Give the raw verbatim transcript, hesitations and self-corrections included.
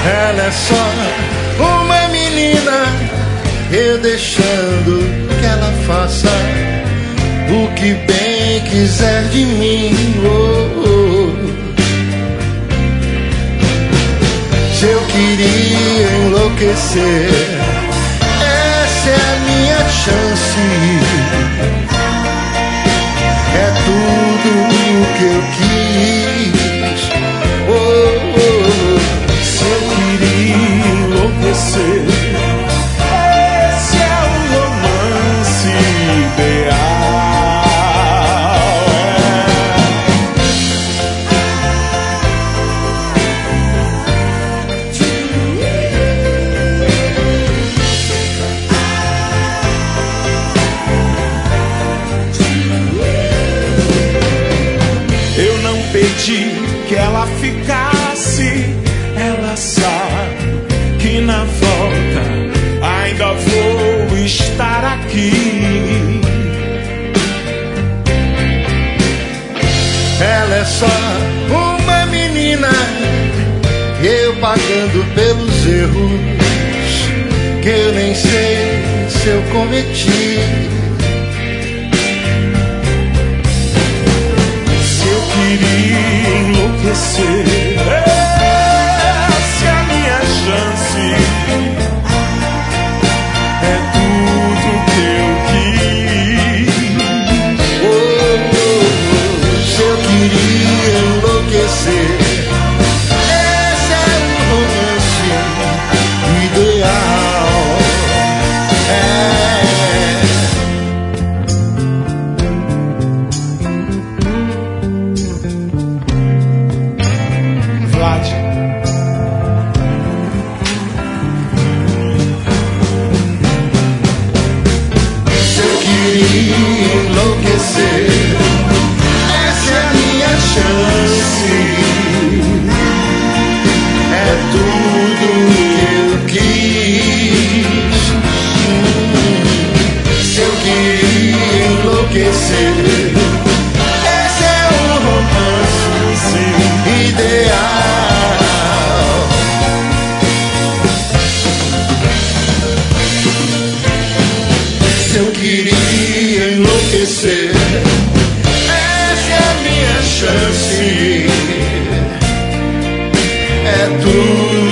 Ela é só uma menina, eu deixando que ela faça o que bem quiser de mim. Oh, oh. Se eu queria enlouquecer, essa é a minha chance. É tudo o que eu quis. Oh, oh. Se eu queria enlouquecer, esse é o romance ideal. Eu não pedi que ela ficasse, ela sabe que na volta ainda vou estar aqui. Ela é só uma menina, eu pagando pelos erros que eu nem sei se eu cometi. Se eu queria enlouquecer, essa é a minha chance. É tudo que eu quis. Oh, oh, oh. Se eu queria enlouquecer, esse é o romance ideal. É. Vlad. Se eu queria enlouquecer, essa é a minha chance. É tudo que eu quis. Hum. Se eu queria enlouquecer, esse é o romance ideal. Se eu queria enlouquecer, essa é a minha chance. É tudo